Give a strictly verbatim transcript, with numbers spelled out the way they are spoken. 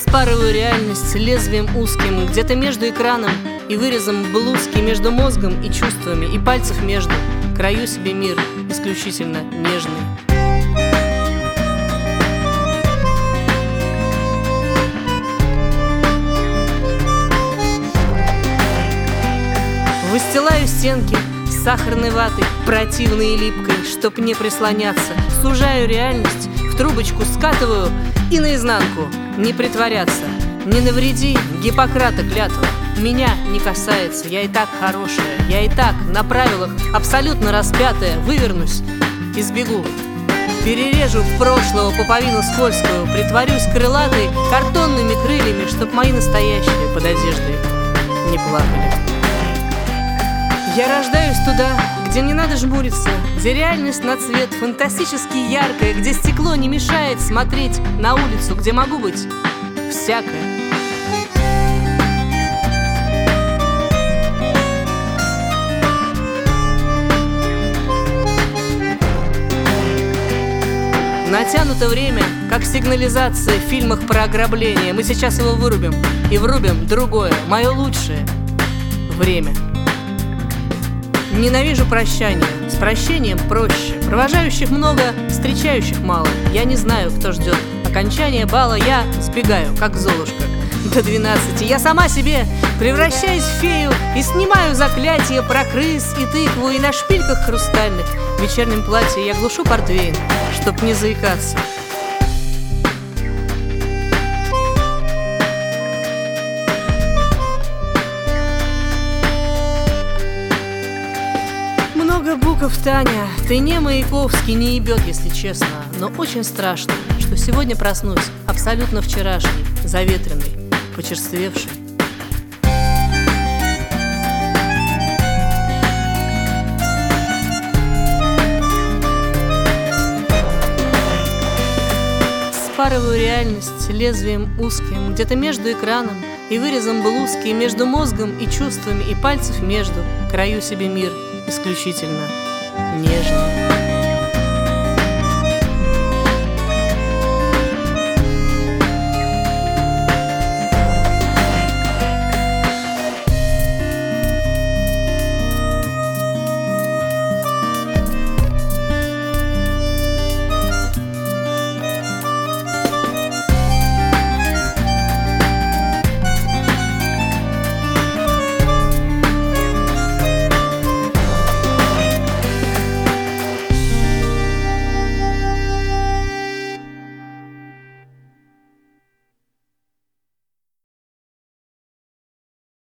Вспарываю реальность лезвием узким, где-то между экраном и вырезом блузки, между мозгом и чувствами, и пальцев между. Крою себе мир исключительно нежный. Выстилаю стенки сахарной ватой, противной и липкой, чтоб не прислоняться. Сужаю реальность, в трубочку скатываю и наизнанку. Не притворяться, не навреди, Гиппократа клятва. Меня не касается, я и так хорошая, я и так на правилах абсолютно распятая. Вывернусь и сбегу, перережу прошлого пуповину скользкую, притворюсь крылатой картонными крыльями, чтоб мои настоящие под одеждой не плакали. Я рождаюсь туда, где не надо жмуриться, где реальность на цвет фантастически яркая, где стекло не мешает смотреть на улицу, где могу быть всякое. Натянуто время, как сигнализация в фильмах про ограбление. Мы сейчас его вырубим и врубим другое, мое лучшее время. Ненавижу прощание, с прощением проще. Провожающих много, встречающих мало. Я не знаю, кто ждет окончания бала. Я сбегаю, как Золушка, до двенадцати. Я сама себе превращаюсь в фею и снимаю заклятие про крыс и тыкву. И на шпильках хрустальных в вечернем платье я глушу портвейн, чтоб не заикаться. Много букв, Таня, ты не Маяковский, не ебет, если честно. Но очень страшно, что сегодня проснусь абсолютно вчерашний, заветренный, почерствевший. Вспарываю реальность лезвием узким, где-то между экраном и вырезом блузки, между мозгом и чувствами, и пальцев между. Краю себе мир исключительно нежный.